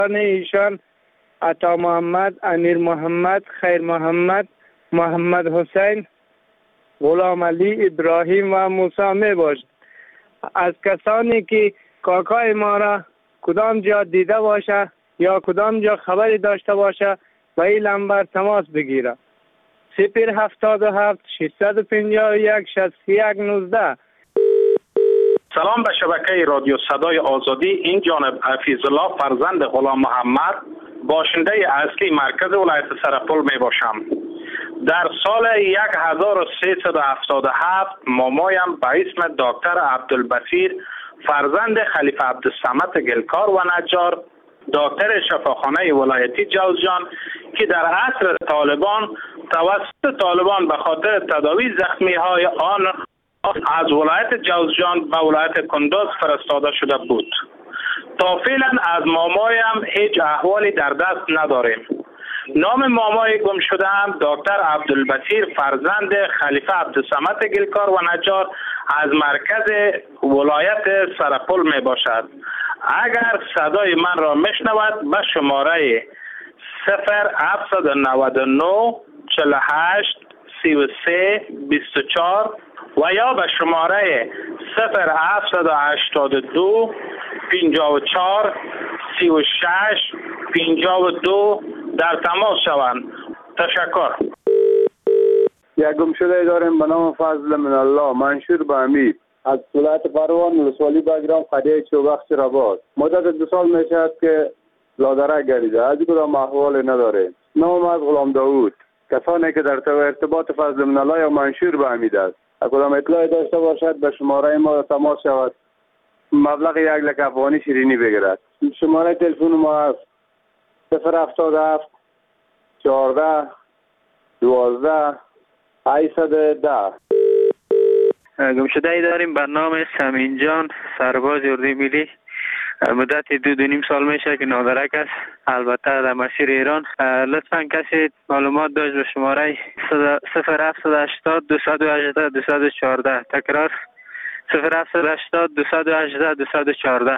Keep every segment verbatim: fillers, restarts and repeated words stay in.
ایشان عطا محمد، امیر محمد، خیر محمد، محمد حسین، غلام علی، ابراهیم و موسی می باشد. از کسانی که کاکای ما را کدام جا دیده باشه یا کدام جا خبری داشته باشه و این نمبر تماس بگیره. صفر هفتاد و هفت ششصد و پنجاه و یک شصت و یک نوزده. سلام به شبکه رادیو صدای آزادی. این جانب حفیظ الله فرزند غلام محمد، باشنده اصلی مرکز ولایت سرپل می باشم. در سال هزار و سیصد و هفتاد و هفت مامایم به اسم دکتر عبدالبصیر فرزند خلیفه عبدالصمد گلکار و نجار، دکتر شفاخانه ولایتی جوزجان که در عصر طالبان توسط طالبان به خاطر تداوی زخمی های آن از ولایت جوزجان به ولایت کندوز فرستاده شده بود. تا فعلا از مامایم هیچ احوالی در دست نداریم. نام مامای گم شده هم دکتر عبدالبصیر فرزند خلیفه عبدالصمد گلکار و نجار از مرکز ولایت سرپل می باشد. اگر صدای من را میشنود به شماره صفر هفت نه نه چهل و هشت سی و سه بیست و چهار و یا به شماره صفر هفت هشتاد و دو پنجاه و چهار سی و شش پنجاه و دو در تماس شوند. تشکر. یک گم شده داریم به نام فضل من الله منشور به امید از ولایت پروان ولسوالی بگرام قریه چوبخش رباط. مدت دو سال میشد که لادره گریده، از کدام احوال نداره. نام از غلام داوود. کسانی که در ارتباط فضل من الله یا منشور به امید است کدام اطلاعی داشته باشد به شماره ما تماس شود، مبلغ یک لک افغانی شیرینی بگیرد. شماره تلفن ما است صفر هفتاد و هفت چهارده دوازده هشتصد ده. گمشده ای داریم به نام سمین جان، سرباز اردوی ملی. مدت دو دو نیم سال میشه که نادرک است، البته در مسیر ایران. لطفا کسی معلومات داشت به شماره صفر هفت هشتاد دویست و هجده دویست و چهارده. تکرار صفر هفت هشتاد دویست و هجده دویست و چهارده.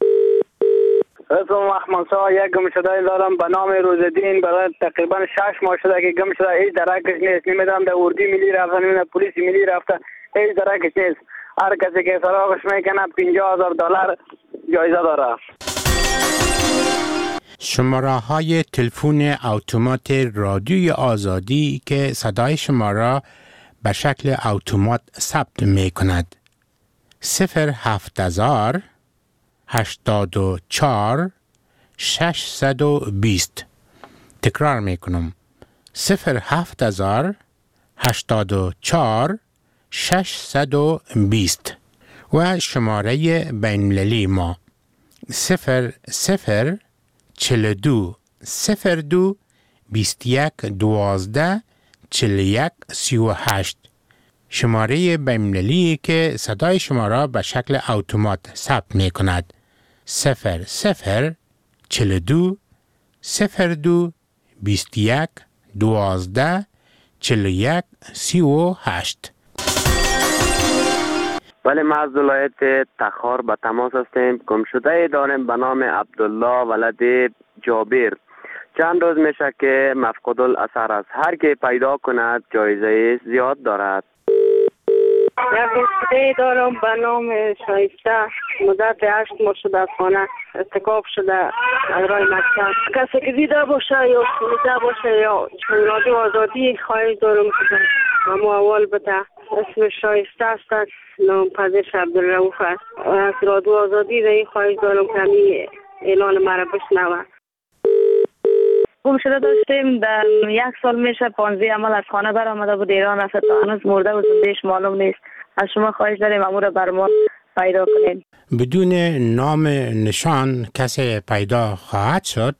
اسم محمد سا یک گم شده دارم به نام روزدین. برای تقریبا شش ماه شده که گم شده، هیچ درکش نیست. نمیدونم در اردوی ملی رفته، نمیدونم پلیس ملی رفته، هیچ درکش نیست. هر کسی که سراغش میکنه پنجاه هزار دلار جایزه داره. شماره های تلفن اتومات رادیوی آزادی که صدای شما را به شکل اتومات ثبت می کند: صفر هفت هزار هشتاد و چهار ششصد و بیست. تکرار می کنم: صفر هفت هزار هشتاد و چهار ششصد و بیست. و شماره بین‌المللی ما صفر صفر چهل و دو صفر دو بیست و یک دوازده چهل و یک سی و هشت. شماره بین‌المللی که صدای شما را به شکل اتومات ثبت می کند: صفر صفر چهل و دو صفر دو بیست و یک دوازده چهل و یک سی و هشت. ولی ما از ولایت تخار به تماس هستیم. گم شده داریم به نام عبدالله ولد جابر. چند روز میشه که مفقود الاثر است. هر که پیدا کند جایزه زیاد دارد. یک گم دارم به نام شایسته. مدت هشت ماه شده از خانه ارتکاب شده از راه مکتب. کسی که دیده باشه یا شنیده باشه یا رادیو آزادی خواهش دارم که ما اول بده. اسم شایسته است، نام پدرش عبدالرؤوف است. از رادیو آزادی در خواهش دارم که همی اعلان مرا بشنوه. گم شده داشتیم در یک سال میشه پانزده عمل از خانه برآمده بود ایران رفته، تا هنوز مرده و زندهش معلوم نیست. از شما خواهش داریم امور بر ما پیدا کنیم. بدون نام نشان کسی پیدا خواهد شد؟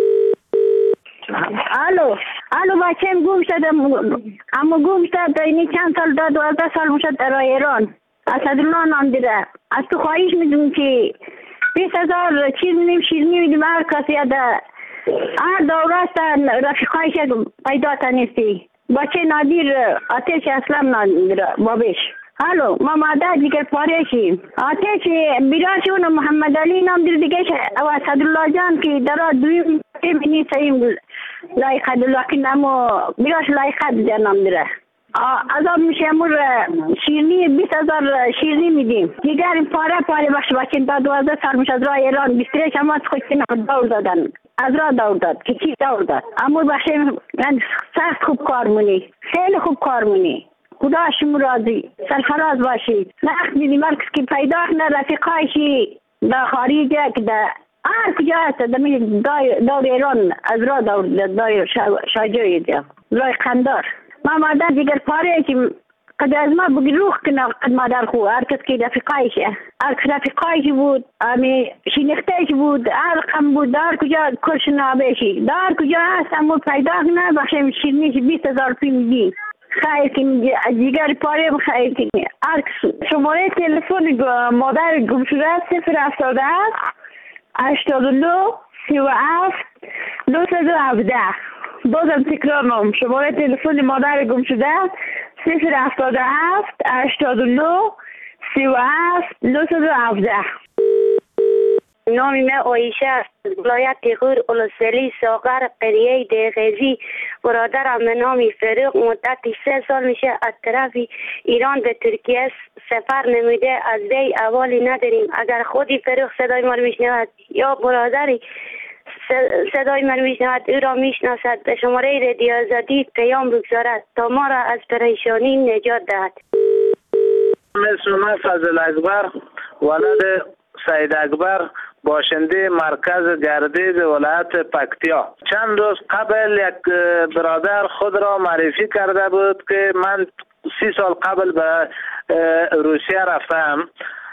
الو الو بچه‌م گم شده، اما گم شده اینی چند سال داد دوازده سال میشد در ایران. اسدالله نام دیده. از تو خواهش میدونم که بیست هزار چیز میدیم شیرینی میدیم هر کسی ده هر دوره است رفیقایش پیدا تا نیستی. بچه نادیر آتش اسلام نادیر بابش الو ما مادر دیگر پارشی آتش بیراشون محمد علی نام دیر دیگه و اسدالله جان که در دویم منی سیم لایق دلوکی نمو بیراش لایق در نام دیره از آن میشه امور شیرنی بیست هزار شیرنی میدیم دیگر این پاره پاره بخش بچین تا دوازده سال میشه از راه ایران بیستره شما خود که دور دادن از راه دور داد که چی دور داد امور بخش من سخت خوب کار مونی خیلی خوب کار مونی خدا شما راضی سرفراز باشید نخ دیدی مرکز که پیدا کنه رفیقایشی در خارجه که در هر کجا هست در دور ایران از راه دور دور شاجوی دیا رای قندار ما مادر دیگر پاره که قد از ما بگی روح کنه قد مادر خو هر کس که رفیقایشه هر کس رفیقایش بود امی شینختهش بود هر قم بود در کجا کرش نابشی در کجا هست امو پیدا کنه بخشیم شیرنیش بیست هزار پی میدیم خیلی که دیگر پاره خیلی که هر کس شماره تلفن مادر گم شده صفر هفتاد هفت هشتاد و نو سی و هفت نهصد و هفده بازم تکرار نام شماره تلفن مادر گم شده صفر هفتاد و هفت هشتاد و نو سی و هفت نهصد و هفده. نام من آیشه است. ولایت غور اولوسلی ساغر قریه دیغزی. برادرم به نام فروغ مدت سه سال میشه از طرف ایران به ترکیه سفر نموده. از وی احوالی نداریم. اگر خودی فروغ صدای ما رو میشنود یا برادری صدای من میشنود او را میشناسد به شماره رادیو آزادی پیام بگذارد تا ما را از پریشانی نجات دهد. اسم من فضل اکبر ولد سید اکبر باشنده مرکز گردید ولایت پکتیا. چند روز قبل یک برادر خود را معرفی کرده بود که من سی سال قبل به روسیه رفتم.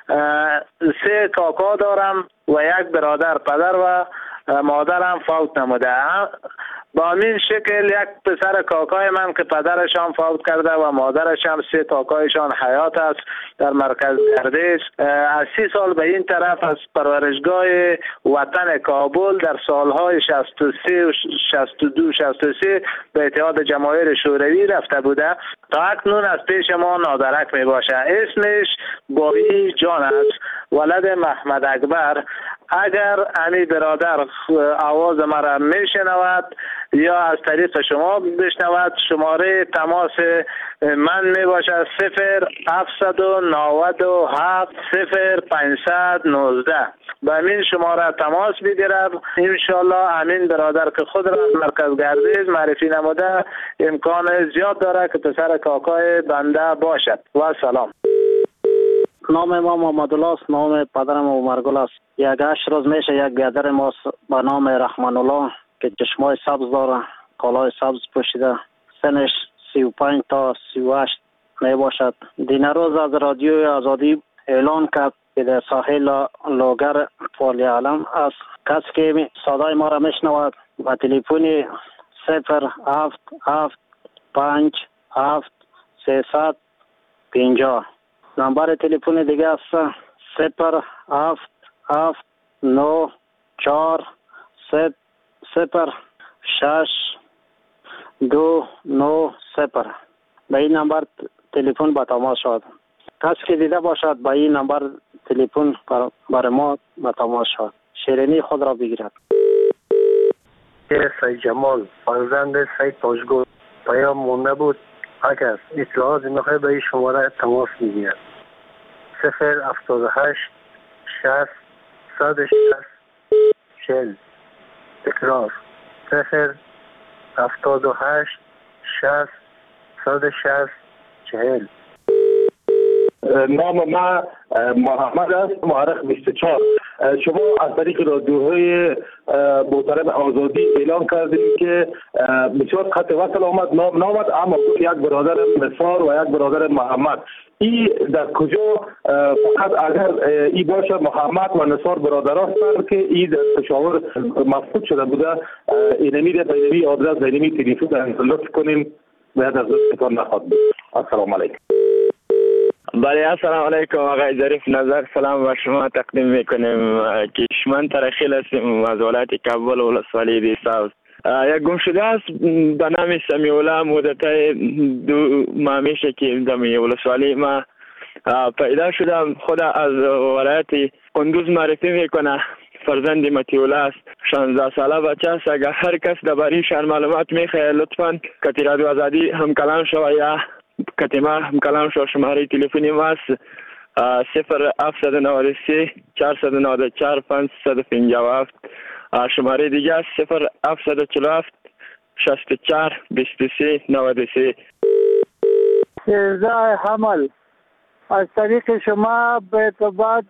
سه کاکا دارم و یک برادر. پدر و مادرم فوت نموده. با همین شکل یک پسر کاکای من که پدرشان فوت کرده و مادرشان سه کاکایشان حیات است در مرکز گردش. از سی سال به این طرف از پرورشگاه وطن کابل در سالهای شصت و سه و شصت و دو شصت و سه به اتحاد جماهیر شوروی رفته بوده. تا اکنون از پیش ما نادرک می باشه. اسمش بابی جان است، ولد محمد اکبر. اگر امی برادر آواز مرا میشنود یا از طریق شما بشنود، شماره تماس من می باشد صفر هفتصد و نود و هفت صفر پانصد و نوزده. به همین شماره تماس بگیرد. انشالله همین برادر که خود را از مرکز گردش معرفی نموده امکان زیاد داره که پسر کاکای بنده باشد. و سلام. نام ما محمد الله است. نام پدرم عمرگل است. یک هشت روز میشه یک بیادر ما به نام رحمان الله که چشمای سبز داره، کالای سبز پوشیده، سنش سی و پنج تا سی و هشت می باشد. دین روز از رادیوی آزادی اعلان کرد که در ساحل لوگر فالی علم است. کسی که صدای ما را میشنود با تلفن صفر هفت هفت پنج هفت سیصد پنجاه. نمبر تلفن دیگه است صفر هفت هفت نو چهار صفر صفر شش دو نو صفر. به این نمبر تلفن با تماس شد. کسی که دیده باشد به این نمبر تلفن بر ما با تماس شد. شیرینی خود را بگیرد. سید جمال فرزند سید تاجگل پیام مونده بود. اگر اطلاعات میخوای به این شماره تماس میگیرد. صفر هفتاد و هشت شصت صد و شصت چهل. تکرار صفر هفتاد و هشت شصت صد و شصت چهل. نام ما محمد است، معرخ بیست و چهار. شما از طریق رادیوهای محترم آزادی اعلان کردید که بسیار خط وصل آمد، نام نامد، اما یک برادر نثار و یک برادر محمد. ای در کجا؟ فقط اگر ای باشه محمد و نثار برادر هستند که ای در پشاور مفقود شده بوده. اینمی در اینمی آدرس اینمی تلفن لطف کنیم باید از لطفتان نخواد بود. السلام علیکم. بله السلام علیکم آقای ظریف نظر سلام و شما تقدیم میکنیم. کشمن ترخیل هستیم از ولایت کابل ولسوالی دیساوس. یک گم شده است به نام سمیع الله. مدت دو ماه میشه که در ولسوالی ما پیدا شدم. خود از ولایت قندوز معرفی میکنه. فرزند متیوله است. شانزده ساله بچه است. اگر هر کس درباره شان معلومات میخواه لطفاً کتی رادیو آزادی هم کلام شو یا کتی ما هم کلام شو. شماره تلفنی ما است صفر هفت نه سه چهار نه چهار پنج پنجاه و هفت. شماره دیگه است صفر هفت چهل و هفت شصت و چهار بیست و سه نود و سه. سیزده حمل از طریق شما به ارتباط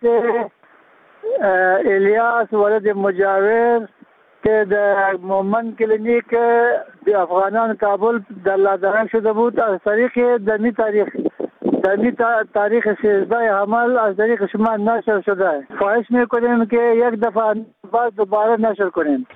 الیاس ولد مجاور که در مومن کلینیک د افغانان کابل در لادرک شده بود، از طریق دمی تاریخ دمی تاریخ سیزده حمل از طریق شما نشر شده. خواهش میکنیم که یک دفعه بعد دوباره نشر کنیم.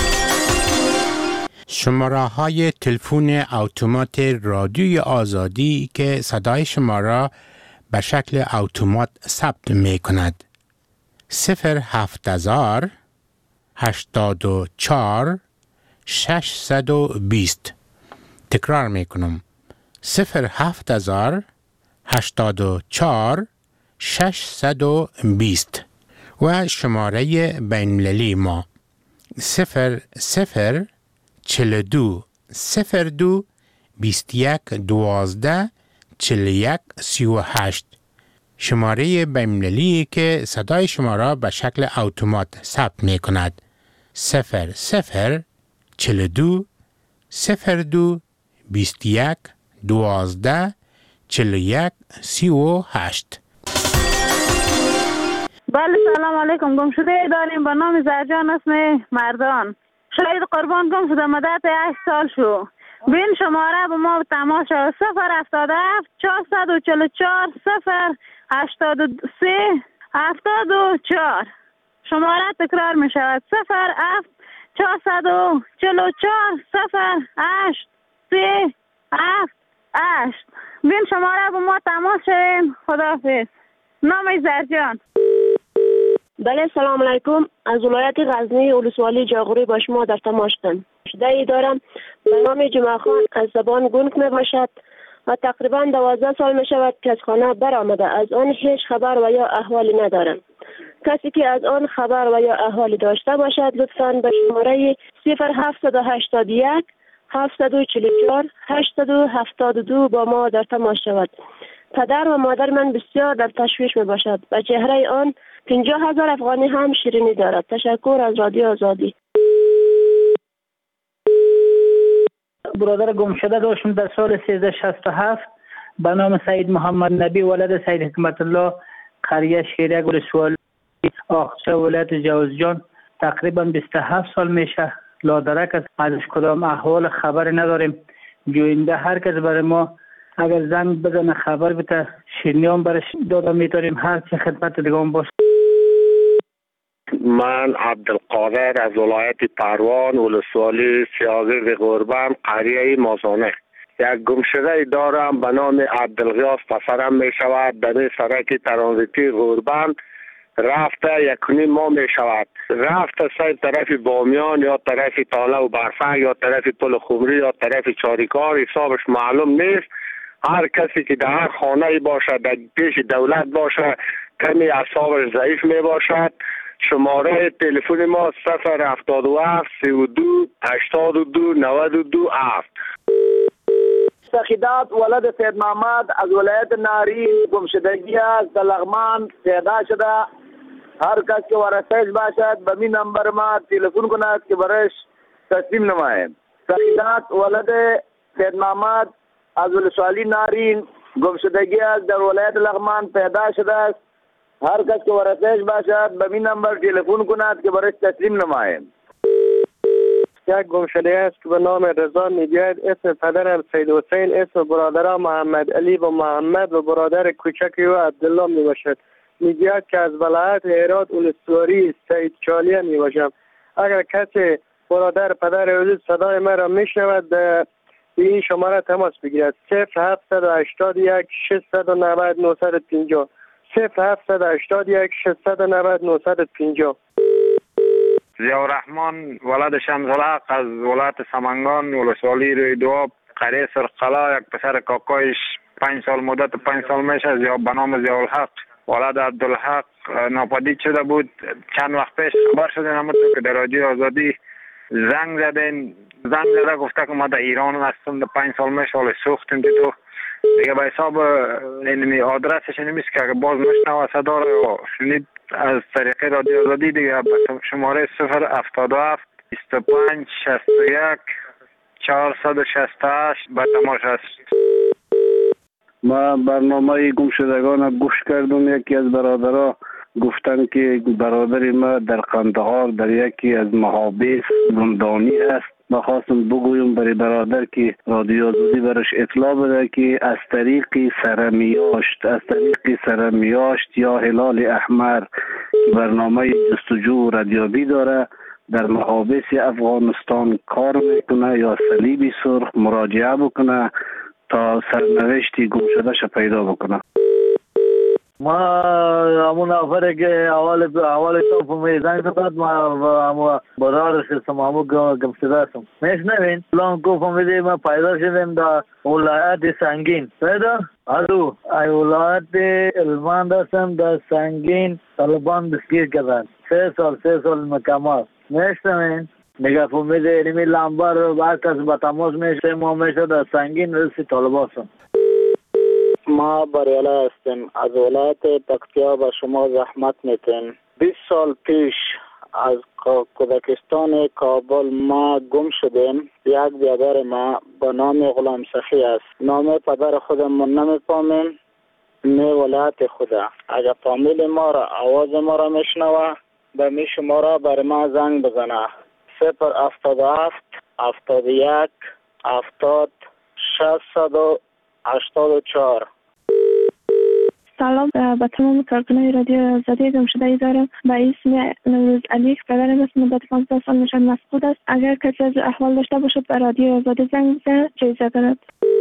شماره های تلفن اتومات رادیوی آزادی که صدای شما را به شکل اتومات ثبت می کند: صفر هفت هزار هشتاد و چهار ششصد و بیست. تکرار می کنم: صفر هفت هزار هشتاد و چهار ششصد و بیست. و شماره بین‌المللی ما صفر صفر چهل دو صفر دو بیست یک دوازده چهل یک سی و هشت. شماره بین‌المللی که صدای شما را به شکل اتومات ثبت می کند: صفر صفر چهل دو صفر دو بیست یک دوازده چهل یک سی و هشت. بله سلام علیکم. گم شده داریم به نام زرجان اسم مردان. شاید قربان گم شده مدت هشت سال شو. بین شماره به ما تماس شد: صفر هفتاد و هفت چهارصد و چهل و چهار صفر هشتاد و سه هفتاد و چهار. شماره تکرار می شود: صفر هفت چهارصد و چهل و چهار صفر هشت سه هفت هشت. بین شماره به ما تماس شدیم. خداحافظ. نام زرجان. بله سلام علیکم. از ولایت غزنی ولسوالی جاغوری با شما در تماس هستم. شده دارم به نام جمعه خان از زبان گونگ می باشد و تقریبا دوازده سال می شود که از خانه برآمده. از آن هیچ خبر و یا احوالی ندارم. کسی که از آن خبر و یا احوالی داشته باشد لطفاً به شماره صفر هفت هشت یک هفت چهار چهار هشت هفت دو با ما در تماس شود. پدر و مادر من بسیار در تشویش می باشد و چهره آن پنجاه هزار افغانی هم شیرینی دارد. تشکر از رادیو آزادی. برادر گم شده داشتم در سال سیزده شصت و هفت به نام سید محمد نبی ولد سید حکمت الله، قریه شیریه ولسوالی آخچه ولایت جوزجان. تقریبا بیست و هفت سال میشه لادرک است. ازش کدام احوال خبری نداریم. جوینده هر کس برای ما اگر زنگ بزنه خبر بده شیرینیام برش داده میتاریم. هر چه خدمت دیگه هم باشه. من عبدالقادر از ولایت پروان ولسوالی سیاگرد قربان قریه مازانه. یک گمشده دارم به نام عبدالغیاث پسرم می شود. در سرک ترانزیتی قربان رفته یک و نیم ماه می شود. رفته سر طرف بامیان یا طرف تاله و برفنگ یا طرف پل خمری یا طرف چاریکار، حسابش معلوم نیست. هر کسی که در خانه باشد در پیش دولت باشد کمی اعصابش ضعیف می باشد. شماره تلفن ما صفر هفتاد و هفت سی و دو هشتاد و دو نود و دو هفت. سخیدات ولد سید محمد از ولایت نارین گمشدگی است. در لغمان پیدا شده. هر کس که ورثه‌اش باشد به می نمبر ما تلفن کند که برش تسلیم نماییم. سخیدات ولد سید محمد از ولسوالی نارین گمشدگی است. در ولایت لغمان پیدا شده است. هر کس که ورثه‌اش باشد به می نمبر تلفن کند که برش تسلیم نماییم. یک گمشده است که به نام رضا میگوید. اسم پدرم سید حسین، اسم برادرم محمد علی و محمد و برادر کوچک او عبدالله می باشد. میگوید که از ولایت هرات ولسوالی سید چالیه می باشم. اگر کسی برادر پدر حضور صدای مرا میشنود به این شماره تماس بگیرد: صفر هفت هشت یک ششصد و نود نهصد و پنجاه صفر هفت هشت یک ششصد و نود نهصد و پنجاه. ضیاءالرحمن ولد شمس‌الحق از ولایت سمنگان ولسوالی روی دواب قریه سرقلا. یک پسر کاکایش پنج سال مدت پنج سال میشه یا به نام ضیاءالحق ولد عبدالحق ناپدید شده بود. چند وقت پیش خبر شدین همونطور که در رادیو آزادی زنگ زدین، زنگ زده گفته که ما در ایران هستم، در پنج سال میشه حال سوختیم تو دیگه به حساب اینمی آدرسش نمیست که اگه باز مشنوه صدا رو شنید از طریق رادیو آزادی دیگه شماره صفر هفتاد و هفت بیست و پنج شصت و یک چهارصد و شصت و هشت به تماش است. ما برنامه گم شدگان گوش کردم. یکی از برادرها گفتن که برادر ما در قندهار در یکی از محابس زندانی است. ما خواستم بگویم برای برادر که رادیو آزادی برش اطلاع بده که از طریق سرمیاشت از طریق سرمیاشت یا هلال احمر برنامه جستجو و ردیابی داره در محابس افغانستان کار میکنه یا صلیب سرخ مراجعه بکنه تا سرنوشتی گم شده ش پیدا بکنه. ما همون نفره که اول اول تو فهمیدن زد ما همون برادرش هستم، همون گم شده هستم. میشنوین؟ الان کو فهمیده ما پیدا شدیم در ولایت سنگین. پیدا؟ الو ای ولایت هلمند هستم در سنگین طالبان دستگیر کردن. سه سال سه سال مکمل. میشنوین؟ نگاه فهمیده اینمی لامبر هر کس با تماس میشه ما میشه در سنگین رسی طالبان هستم. ما بریاله هستیم از ولایت پکتیا به شما زحمت میتیم. بیست سال پیش از کودکستان کابل ما گم شدیم. یک برادر ما به نام غلام سخی است. نام پدر خودمون نمیفهمیم نه ولایت خدا. اگر فامیل ما را آواز ما را میشنوه به می شماره بر ما زنگ بزنه. صفر هفتاد و هفت هفتاد و یک هفتاد ششصد و هشتاد و چهار. سلام به تمام کارکنان رادیو آزادی گم شده دارم. به اسم نوروز علی پدرم است. مدت پانزده سال نشان مسعود است. اگر کسی از احوال داشته باشد به رادیو آزادی زنگ بزنه جایزه دارد.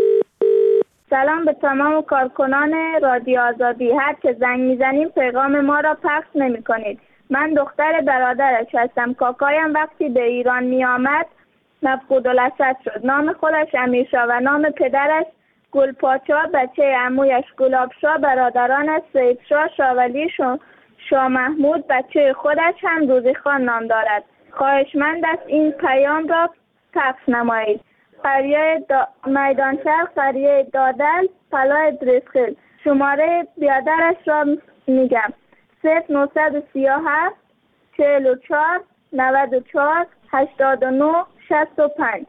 سلام به تمام کارکنان رادیو آزادی. هر که زنگ میزنیم پیغام ما را پخش نمی کنید. من دختر برادرش هستم. کاکایم وقتی به ایران می آمد مفقود الاسد شد. نام خودش امیرشاه و نام پدرش گلپاچا، بچه عمویش گلابشاه، برادرانش سیدشاه، شاولی، شاه محمود، بچه خودش هم روزیخان نام دارد. خواهشمند است این پیام را پخش نمایید. قریه دا... میدان شهر، قریه دادل، پلای دریسخیل. شماره بیادرش را میگم: صفر نهصد و سی و هفت چهل و چهار نود و چهار هشتاد و نه شصت و پنج.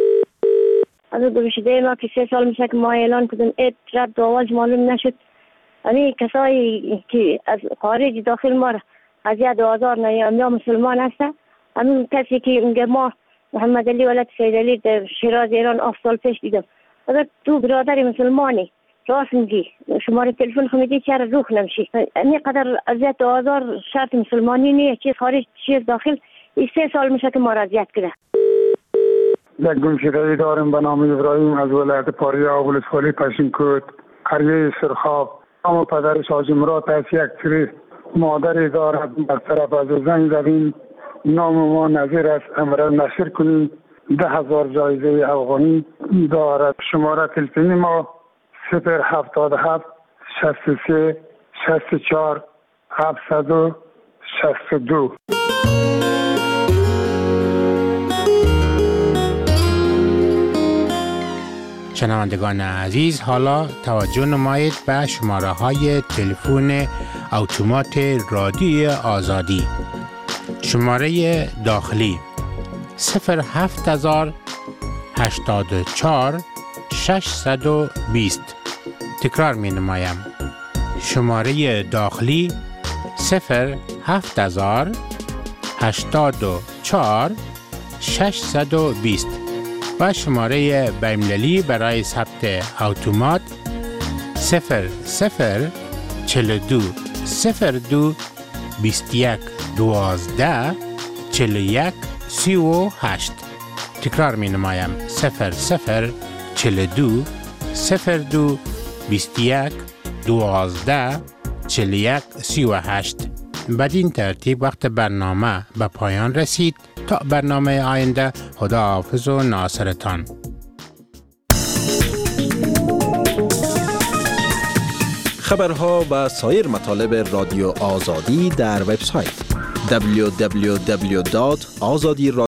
از گمشده ما که سه سال میشه که ما اعلان کردیم اید رد و آواز معلوم نشد. همین کسایی که از خارج داخل ما از یاد و آزار نیم یا مسلمان هستن، همین کسی که میگه ما محمد علی ولد سید علی در شیراز ایران هفت سال پیش دیدم. اگر تو برادر مسلمانی راست میگی شماره تلفن خمیدی چرا روح نمشی؟ این قدر اذیت و آزار شرط مسلمانی نیه، چیز خارج چیز داخل. این سه سال میشه که ما را اذیت کرده. یک گمشده‌ای داریم به نام ابراهیم از ولایت پاریا ولسوالی پشینکوت قریه سرخاب. نام پدرش حاجی مراد است. یک سری مادری دارد. بر طرف از زنگ زدیم نام ما نظیر است. امر نشر کنیم. ده هزار جایزه افغانی دارد. شماره تلفنی ما صفر هفتاد و هفت شصت و سه شصت و چهار هفتصد و شصت و دو. شنوندگان عزیز، حالا توجه نمایید به شماره های تلفن اتومات رادیوی آزادی. شماره داخلی صفر هفت هزار هشتاد و چهار ششصد و بیست. تکرار می نمایم. شماره داخلی صفر هفت هزار هشتاد و چهار ششصد و بیست و شماره بین‌المللی برای ثبت اتومات صفر صفر چهل و دو صفر دو بیست و یک دوازده چهل و یک سی و هشت. تکرار می نمایم. صفر صفر چهل و دو صفر دو بیست و یک دوازده چهل و یک سی و هشت. بدین ترتیب وقت برنامه به پایان رسید. تا برنامه آینده، خداحافظ و ناصرتان. خبرها و سایر مطالب رادیو آزادی در وبسایت دبلیو دبلیو دبلیو دات آزادی